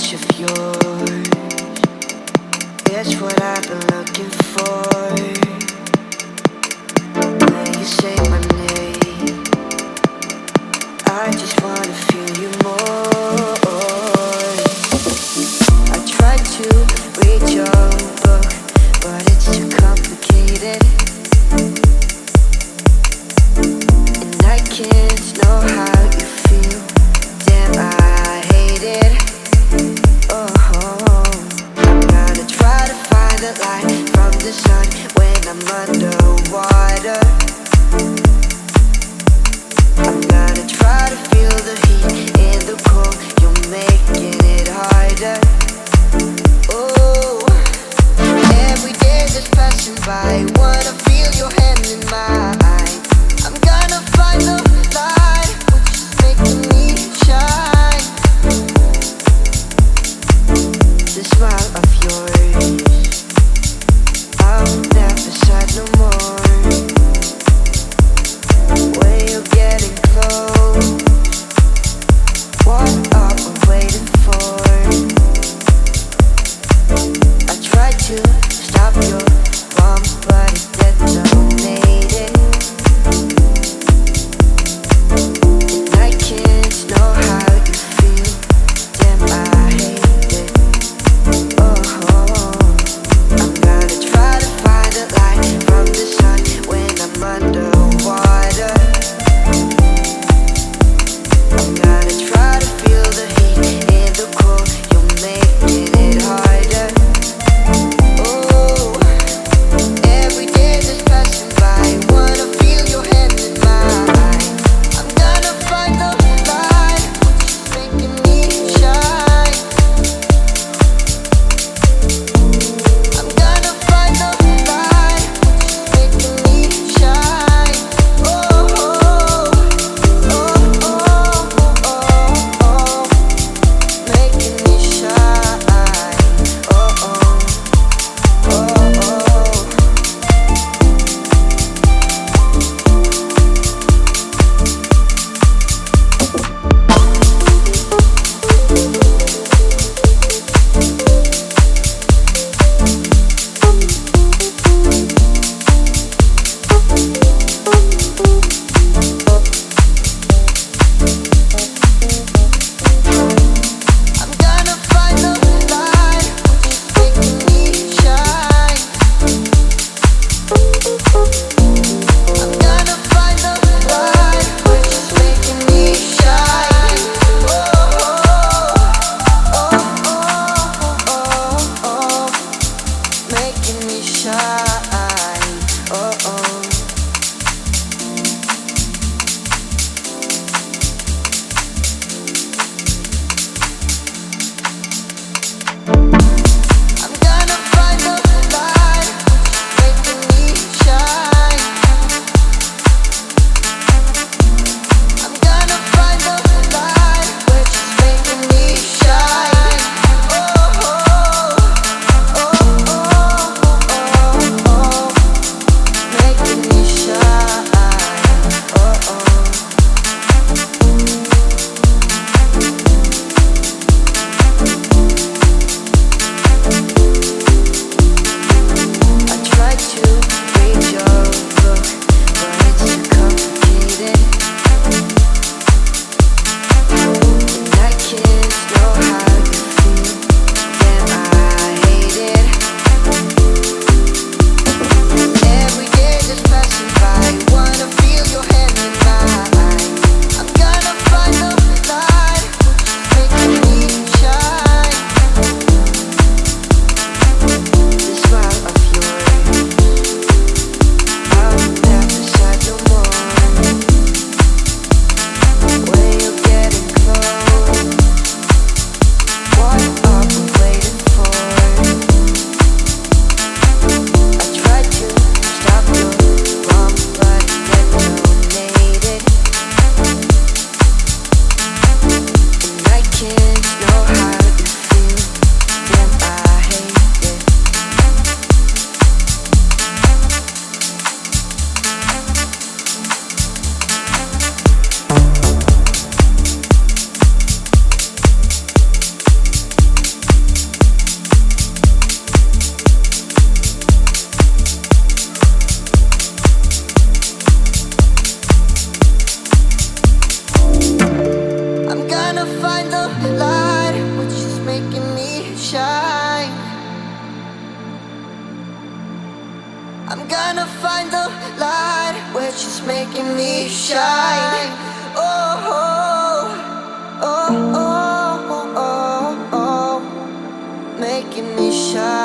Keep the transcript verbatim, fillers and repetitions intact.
touch of yours. It's what I've been looking for. When you say my name, I just wanna feel you more. I tried to read your book, but it's too complicated, and I can't know how you feel. Damn, I hate it. Oh, I'm gonna try to find the light from the sun when I'm underwater. I'm gonna try to feel the heat in the cold. You're making it harder. Oh, every day that's passing by, wanna feel your hand in mine. I'm gonna find the light, which is making me shine. The smile of yours, I'll never sad no more. When you're getting close, what are we waiting for? I tried to stop your bomb, but it detonated, and I can't know how you feel. Damn, I hate it. Oh, I'm gonna try to find a light from the sun when I'm underwater. I'm gonna try to feel the heat in the cold. You're making it harder. Oh, every day that's passing by, wanna feel your hand in mine. I'm gonna find the light, which is making me shine. I'm gonna find the light, which is making me shine. Oh, oh, oh, oh, oh, oh, making me shine. Oh, oh, oh, oh. I'm gonna find the light, which is making me shine. I'm gonna find the light, which is making me shine. Oh, oh, oh, oh, oh, making me shine. Oh, oh. I'm gonna find the light, which is making me shine. I'm gonna find the light, which is making me shine. Oh, oh, oh, oh, oh, oh, making me shine. Oh, oh. I tried to read your book, but it's too complicated, and I can't know how you feel. Damn, I hate it. Every day that's passing by, wanna feel your hand in mine. I'm gonna find the light, which is making me shine. The smile of yours, I'll never sad no more. When you're getting close, what are we waiting for? I tried to stop your bomb, but it detonated, and I can't know how you feel. Damn, I hate it. gonna find the light, which is making me shine. I'm gonna find the light, which is making me shine. Oh, oh, oh, oh, oh, oh, oh, making me shine.